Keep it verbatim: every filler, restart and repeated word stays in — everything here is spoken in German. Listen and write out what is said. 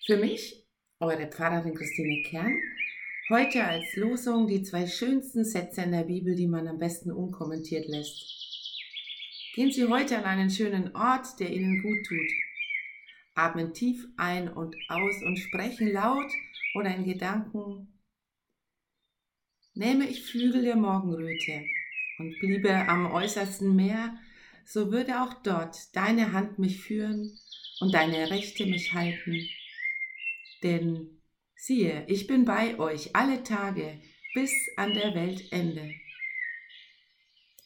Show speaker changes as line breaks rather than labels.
Für mich, eure Pfarrerin Christine Kern, heute als Losung die zwei schönsten Sätze in der Bibel, die man am besten unkommentiert lässt. Gehen Sie heute an einen schönen Ort, der Ihnen gut tut. Atmen tief ein und aus und sprechen laut oder in Gedanken: Nähme ich Flügel der Morgenröte und bliebe am äußersten Meer, so würde auch dort deine Hand mich führen und deine Rechte mich halten. Denn siehe, ich bin bei euch alle Tage bis an der Weltende.